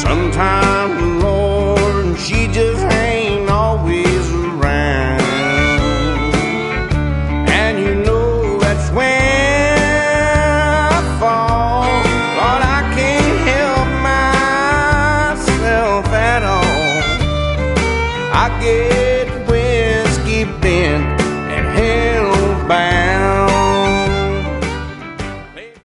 Sometimes, Lord, she just ain't always around. And you know that's when I fall. Lord, I can't help myself at all. I get whiskey bent